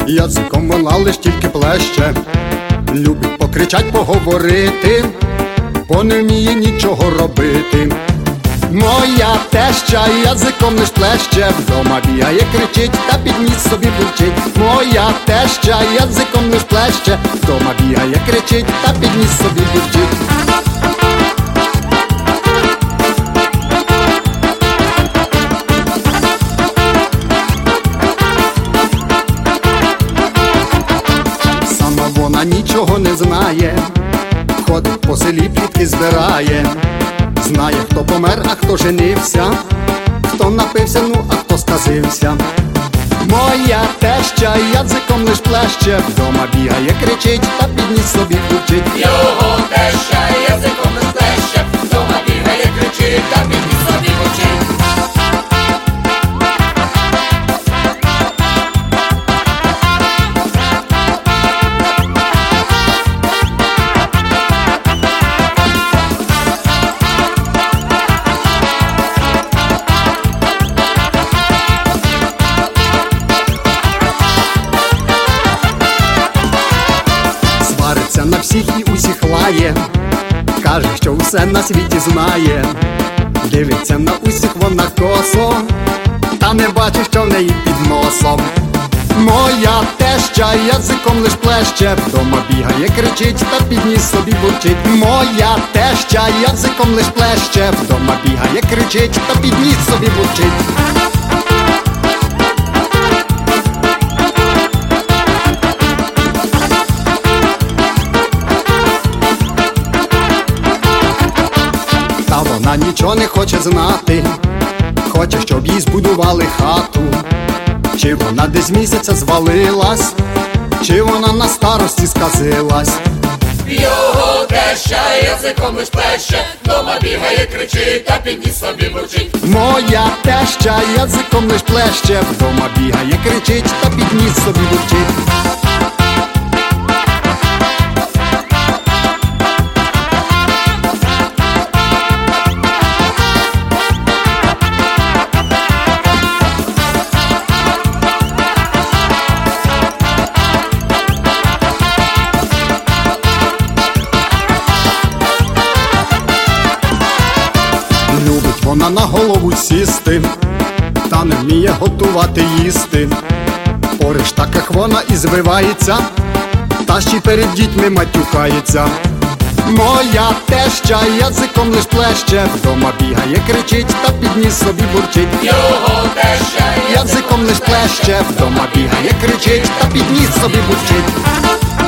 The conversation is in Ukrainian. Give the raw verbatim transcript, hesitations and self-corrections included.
язиком вона лиш тільки плеще, любить покричать, поговорити, бо не вміє нічого робити. Моя теща язиком лиш плеще, вдома бігає, кричить та під ніс собі бурчить. Моя теща язиком лиш плеще, вдома бігає, кричить та під ніс собі бурчить. Сама вона нічого не знає, ходить по селі, плітки збирає. Знає, хто помер, а хто женився, хто напився, ну, а хто сказився. Моя теща язиком лиш плеще, вдома бігає, кричить та під ніс собі бурчить. Його теща язиком лиш плеще, вдома бігає, кричить та під ніс собі бурчить. На всіх і усіх лає, каже, що все на світі знає. Дивиться на усіх вона косо, та не бачить, що в неї під носом. Моя теща язиком лиш плеще, вдома бігає, кричить та під ніс собі бурчить. Моя теща язиком лиш плеще, вдома бігає, кричить та під ніс собі бурчить. Вона нічого не хоче знати, хоче, щоб їй збудували хату. Чи вона десь місяця звалилась, чи вона на старості сказилась. Його теща язиком лиш плеще, вдома бігає, кричить та під ніс собі бурчить. Моя теща язиком лиш плеще, вдома бігає, кричить та під ніс собі бурчить. Любить вона на голову сісти, та не вміє готувати їсти. Пориш так, як вона і звивається, та ще й перед дітьми матюкається. Моя теща язиком лиш плеще, вдома бігає, кричить та під ніс собі бурчить. Його теща Язиком лиш плеще, вдома бігає, кричить та під ніс собі бурчить.